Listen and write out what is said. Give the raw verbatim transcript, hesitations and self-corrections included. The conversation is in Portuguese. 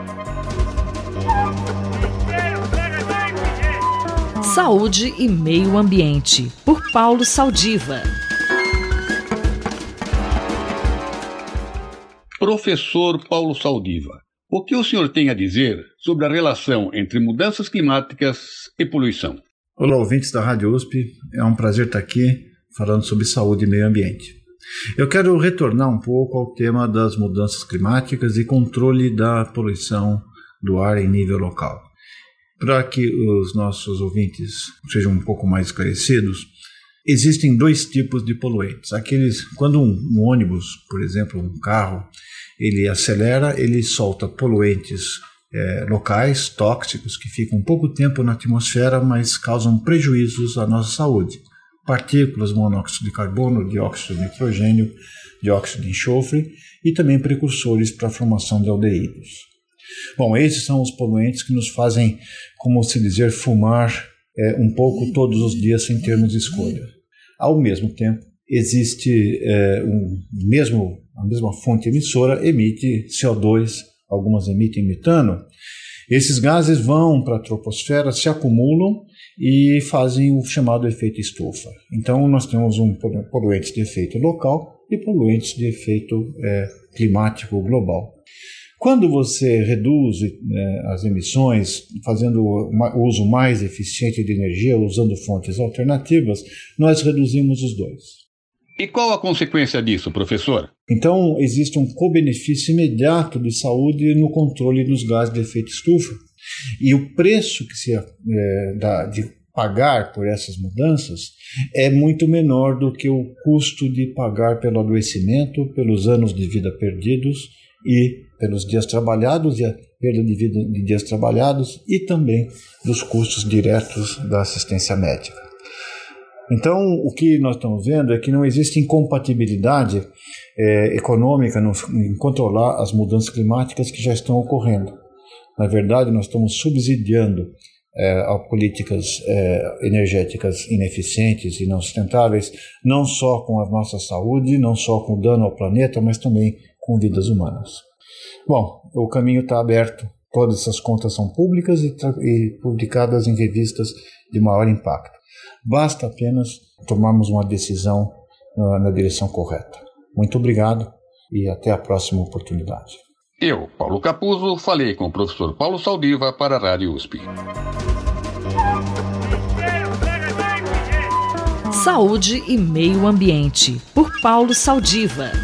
Saúde e Meio Ambiente, por Paulo Saldiva. Professor Paulo Saldiva, o que o senhor tem a dizer sobre a relação entre mudanças climáticas e poluição? Olá, ouvintes da Rádio U S P, é um prazer estar aqui falando sobre saúde e meio ambiente. Eu quero retornar um pouco ao tema das mudanças climáticas e controle da poluição do ar em nível local. Para que os nossos ouvintes sejam um pouco mais esclarecidos, existem dois tipos de poluentes. Aqueles, quando um, um ônibus, por exemplo, um carro, ele acelera, ele solta poluentes é, locais, tóxicos, que ficam um pouco tempo na atmosfera, mas causam prejuízos à nossa saúde. Partículas, monóxido de carbono, dióxido de nitrogênio, dióxido de enxofre e também precursores para a formação de aldeídos. Bom, esses são os poluentes que nos fazem, como se dizer, fumar é, um pouco todos os dias sem termos escolha. Ao mesmo tempo, existe é, um, mesmo, a mesma fonte emissora emite C O dois, algumas emitem metano. Esses gases vão para a troposfera, se acumulam e fazem o chamado efeito estufa. Então, nós temos um poluentes de efeito local e poluentes de efeito é, climático global. Quando você reduz né, as emissões, fazendo o uso mais eficiente de energia, usando fontes alternativas, nós reduzimos os dois. E qual a consequência disso, professor? Então, existe um co-benefício imediato de saúde no controle dos gases de efeito estufa. E o preço que se é, dá de pagar por essas mudanças é muito menor do que o custo de pagar pelo adoecimento, pelos anos de vida perdidos e pelos dias trabalhados e a perda de vida de dias trabalhados e também dos custos diretos da assistência médica. Então, o que nós estamos vendo é que não existe incompatibilidade é, econômica no, em controlar as mudanças climáticas que já estão ocorrendo. Na verdade, nós estamos subsidiando é, a políticas é, energéticas ineficientes e não sustentáveis, não só com a nossa saúde, não só com o dano ao planeta, mas também com vidas humanas. Bom, o caminho está aberto, todas essas contas são públicas e, e publicadas em revistas de maior impacto. Basta apenas tomarmos uma decisão na, na direção correta. Muito obrigado e até a próxima oportunidade. Eu, Paulo Capuzzo, falei com o professor Paulo Saldiva para a Rádio U S P. Saúde e Meio Ambiente, por Paulo Saldiva.